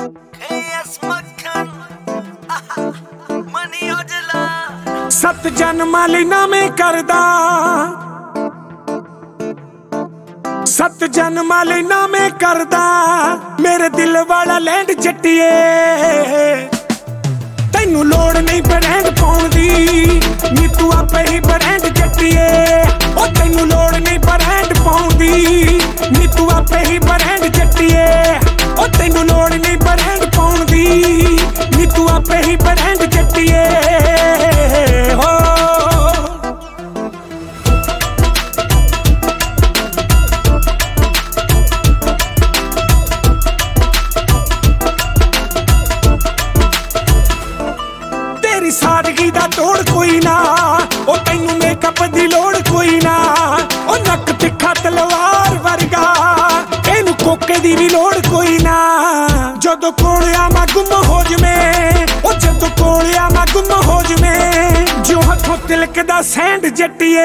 सत जन्मां लई नावें करदा, सत जन्मां लई नावें करदा मेरे दिल वाला लैंड जट्टिए। तैनू लोड़ नहीं ब्रांड पाउण दी, नी तू आपे ही ब्रांड जट्टिए। ओ तैनू लोड़ नहीं ब्रांड पाउण दी, नी तू आपे ही ब्रांड जट्टिए। ओ तैनू लोड़ नहीं ब्रांड पाउण दी, नी तू आपे ही ब्रांड जट्टिए। हो तेरी सादगी दा तोड़ कोई ना, ओ तैनू मेकअप दी लोड़ कोई ना। ओ नक तिखा तलवार वर्गा, एनू कोके दी भी लोड़ कोई ना। जदों कोल आवां गुम हो जवें, ओ जदों कोल आवां गुम हो जवें, जो हथों तिलकदा सैंड जट्टिए।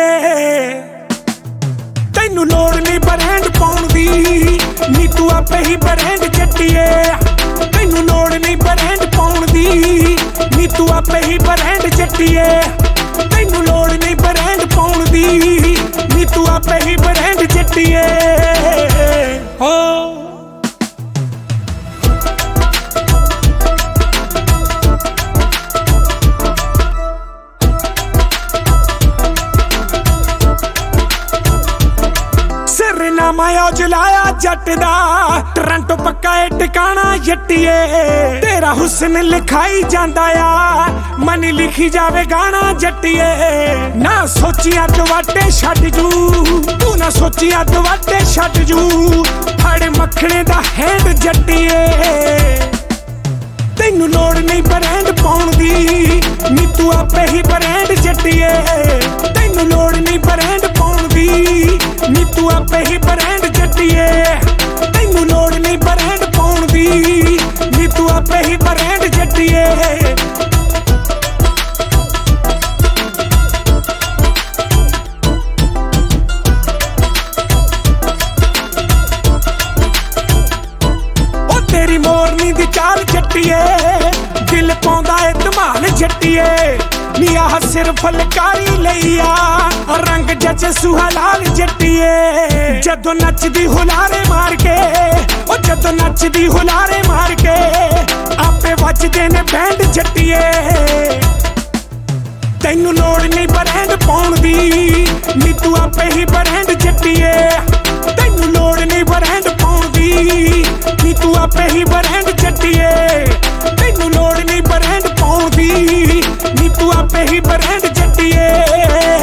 तैनू लोड़ नहीं ब्रांड पाउण दी, नी तू आपे ही ब्रांड जट्टिए। तैनू लोड़ नहीं ब्रांड पाउण दी, नी तू आपे ही ब्रांड जट्टिए। तैनू लोड़ नहीं ब्रांड पाउण दी, नी तू आपे ही ब्रांड जट्टिए। हो सिरनामा जलाया जट दा, टोरंटो पक्का है टिकाना जट्टिए। तेरा हुस्न लिखाई जांदा आ, मनी लिखी जावे गाना जट्टिए। ना सोचिया दुवाटे छड्ड जू, तू ना सोचिया दुवाटे छड्ड जू, फड़ मखणे दा हैंड जट्टिए। तैनू लोड़ नहीं ब्रांड पाउण दी, नी तू आपे ही ब्रांड जट्टिए। तैनू लोड़ नहीं ब्रांड पाउण दी, नी तू आपे ही ब्रांड जट्टिए। तैनू लोड़ नहीं ब्रांड पाउण दी, नी तू आपे ही ब्रांड जट्टिए। तेरी मोरनी दी चाल जट्टिए, दिल पाउंदा ए धमाल जट्टिए। नी आह सिर फलकारी लईया, रंग जच सुहा लाल जट्टिए। जदों नचदी हुलारे मार के, ओ जदों नचदी हुलारे मार के, आपे वजदे ने बैंड जट्टिए। तैनू लोड़ नहीं ब्रांड पाउण दी, नी तू आपे ही ब्रांड जट्टिए। तैनू लोड़ नहीं ब्रांड पाउण दी, नी तू आपे ही ब्रांड जट्टिए। तैनू लोड़ नहीं ब्रांड पाउण दी, नी तू आपे ही ब्रांड जट्टिए।